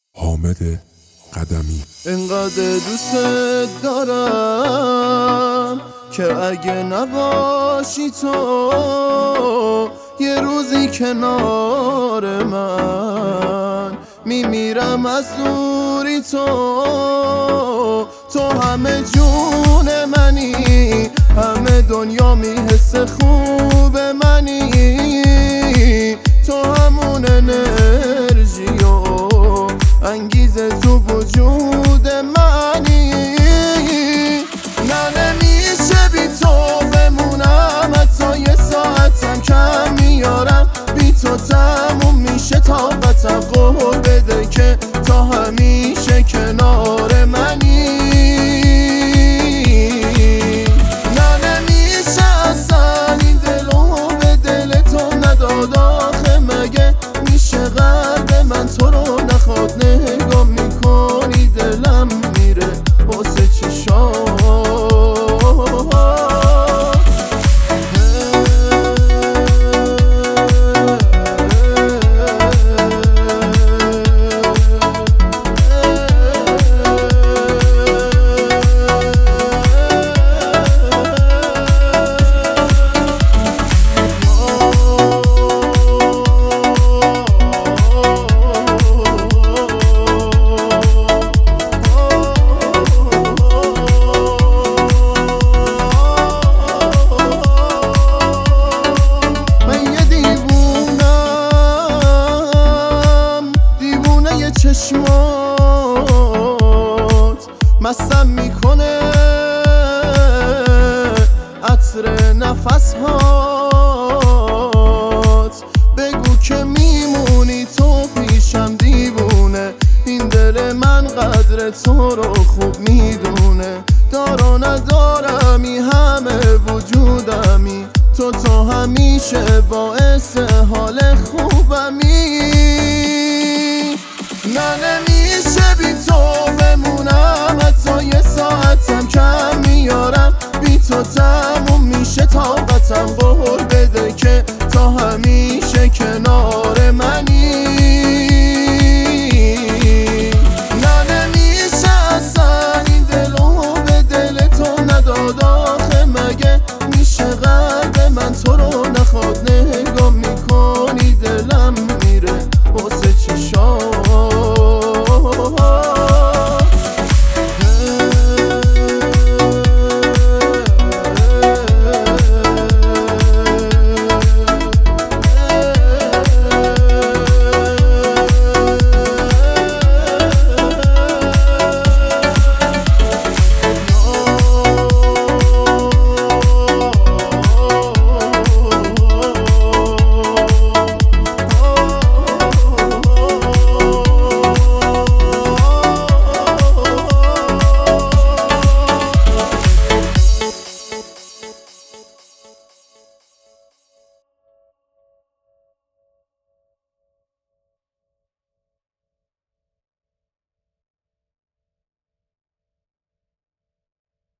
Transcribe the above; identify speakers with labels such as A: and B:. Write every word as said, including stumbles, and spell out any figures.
A: حامد قدمی.
B: انقدر دوست دارم که اگه نباشی تو یه روزی کنار من، میمیرم از دوری تو. تو همه جون منی، همه دنیا می حس خوب منی. تو همون انرژی و انگیزه تو وجود منی. نه نمیشه بی تو بمونم، حتی یه ساعتم کم میارم. بی تو تموم میشه طاقتم، قول بده که تا همیشه کنار منی. نه نمیشه اصلا این دلو به دل تو نداد. آخه مگه میشه قلب من تو رو نخواد؟ نگاه میکنی دلم میره واسه چشام. چشمات مستم میکنه عطر نفس هات. بگو که میمونی تو پیشم دیوونه، این دل من قدر تو رو خوب میدونه. دارا ندارمی همه وجودمی، تو تا همیشه باعث حال خوب